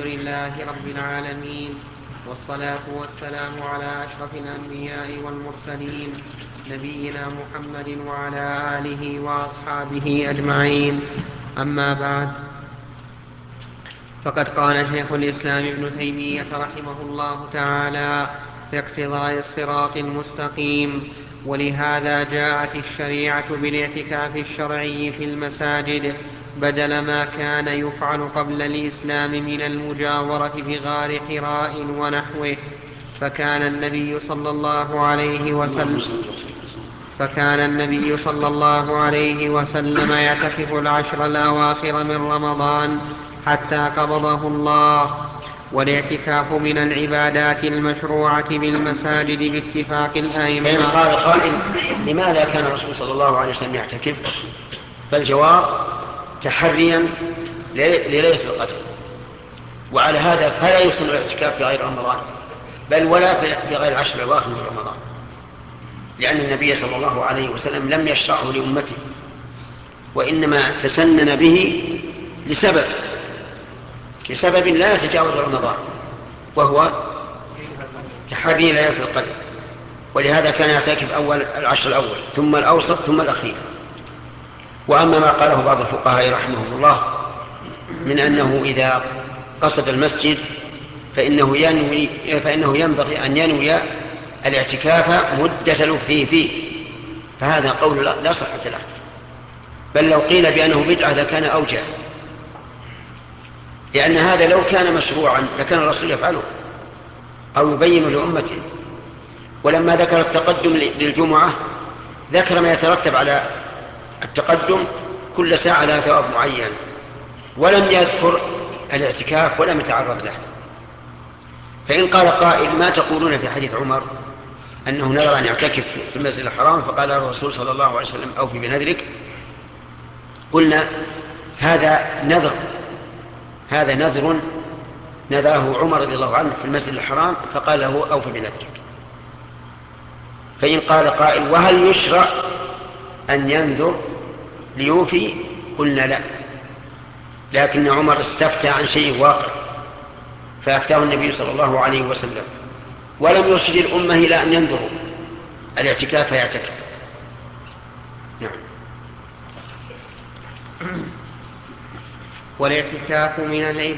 لله رب العالمين، والصلاة والسلام على أشرف الأنبياء والمرسلين، نبينا محمد وعلى آله وأصحابه أجمعين. أما بعد، فقد قال شيخ الإسلام ابن تيمية رحمه الله تعالى في اقتضاء الصراط المستقيم: ولهذا جاءت الشريعة بالاعتكاف الشرعي في المساجد بدل ما كان يفعل قبل الإسلام من المجاورة بغار حراء ونحوه. فكان النبي صلى الله عليه وسلم فكان النبي صلى الله عليه وسلم يعتكف العشر الأواخر من رمضان حتى قبضه الله. والاعتكاف من العبادات المشروعة بالمساجد باتفاق الأئمة. فإن قال قائل: لماذا كان الرسول صلى الله عليه وسلم يعتكف؟ فالجواب: تحريا لليلة القدر. وعلى هذا فلا يسن الاعتكاف في غير رمضان، بل ولا في غير العشر الأواخر من رمضان، لأن النبي صلى الله عليه وسلم لم يشرعه لأمته، وإنما تسنن به لسبب لا يتجاوز رمضان، وهو تحري ليلة القدر. ولهذا كان يعتكف أول العشر الأول، ثم الأوسط، ثم الأخير. وأما ما قاله بعض الفقهاء رحمهم الله من أنه إذا قصد المسجد فإنه ينبغي أن ينوي الاعتكاف مدة لبثه فيه، فهذا قول لا صحة له، بل لو قيل بأنه بدعة لكان أوجه، لأن هذا لو كان مشروعا لكان الرسول يفعله أو يبين لأمته. ولما ذكر التقدم للجمعة ذكر ما يترتب على التقدم، كل ساعة لها ثواب معين، ولم يذكر الاعتكاف ولم يتعرض له. فإن قال قائل: ما تقولون في حديث عمر أنه نذر أن يعتكف في المسجد الحرام فقال الرسول صلى الله عليه وسلم: أوفي بنذرك؟ قلنا: هذا نذر نذره عمر رضي الله عنه في المسجد الحرام فقال له: أوفي بنذرك. فإن قال قائل: وهل يشرع أن ينذر ليوفي؟ قلنا: لا، لكن عمر استفتى عن شيء واقع فأفتاه النبي صلى الله عليه وسلم، ولم يرشد الأمة إلى أن ينذروا الاعتكاف فيعتكف. نعم. والاعتكاف من العبادة